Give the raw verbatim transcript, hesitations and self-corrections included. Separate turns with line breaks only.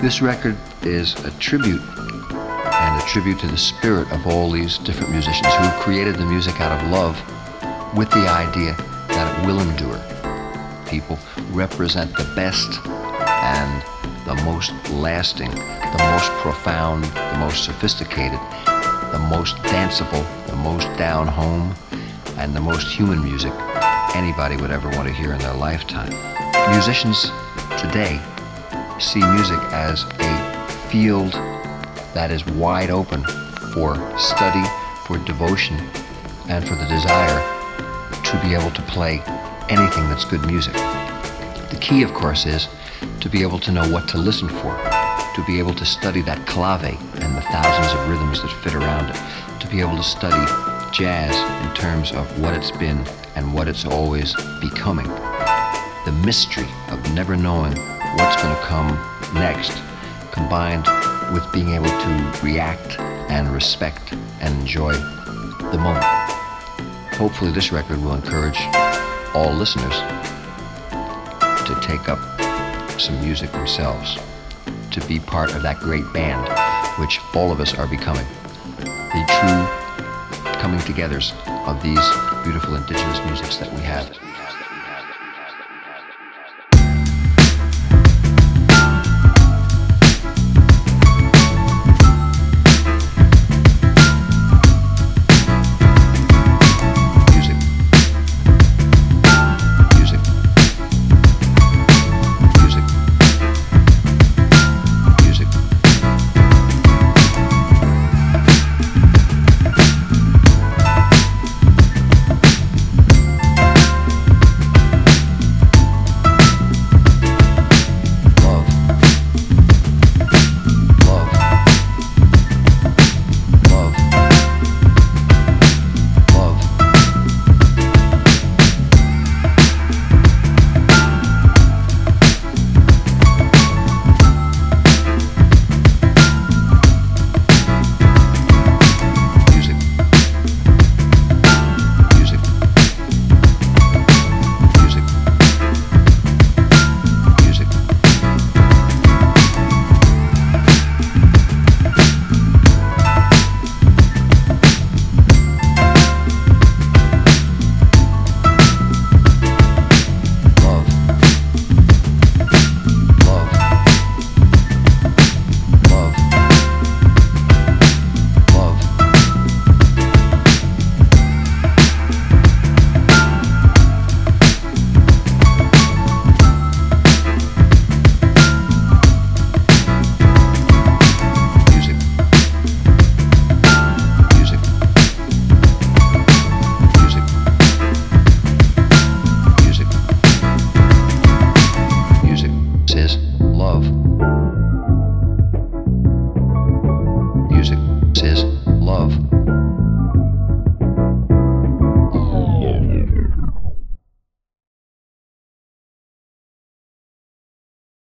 This record is a tribute, and a tribute to the spirit of all these different musicians who created the music out of love with the idea that it will endure. People represent the best and the most lasting, the most profound, the most sophisticated, the most danceable, the most down home, and the most human music anybody would ever want to hear in their lifetime. Musicians today see music as a field that is wide open for study, for devotion, and for the desire to be able to play anything that's good music. The key, of course, is to be able to know what to listen for, to be able to study that clave and the thousands of rhythms that fit around it, to be able to study jazz in terms of what it's been and what it's always becoming. The mystery of never knowing what's going to come next, combined with being able to react and respect and enjoy the moment. Hopefully this record will encourage all listeners to take up some music themselves, to be part of that great band which all of us are becoming. The true coming togethers of these beautiful indigenous musics that we have. Music is love.